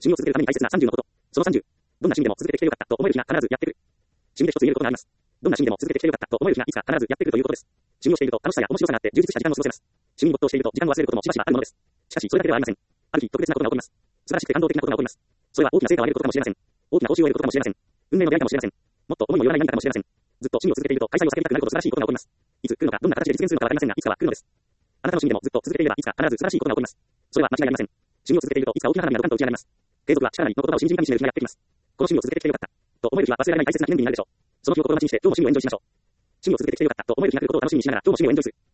味を続けるために大切な30のこと。その30。どんな趣味でも続けてきてよかったと思える日が必ずやってくる。趣味で一つ言えることがあります。どんな趣味でも続けてきてよかったと思える日がいつか必ずやってくるということです。趣味をしていると楽しさや面白さがあって充実した時間を過ごせます。趣味に没頭していると時間を忘れることもしばしばあるものです。しかしそれだけではありません。ある日特別なことが起こります。素晴らしくて感動的なことが起こります。それは大きな成果を上げることかもしれません。大きな報酬を得ることかもしれません。運命の出会いかもしれません。もっと思いもよらない何かかもしれません。ずっと趣味を続けていると開催を避けたくなるほど素晴らしいことが起こります。いつ来るのかどんな形で実現するのかわかりませんがいつかは来るのです。あなたの趣味でもずっと続けていればいつか必ず素晴らしいことが起こります。それは間違いありません。趣味を続けているといつか大きな花火がドカンと打ち上がります。継続は力なりの言葉を信じにかみしめる日がやってきます。この趣味を続けてきてよかったと思える日は忘れられない大切な記念日になるでしょう。その日を心待ちにして今日も趣味をエンジョイしましょう。趣味を続けてきてよかったと思える日が来ることを楽しみにしながら今日も趣味をエンジョイする。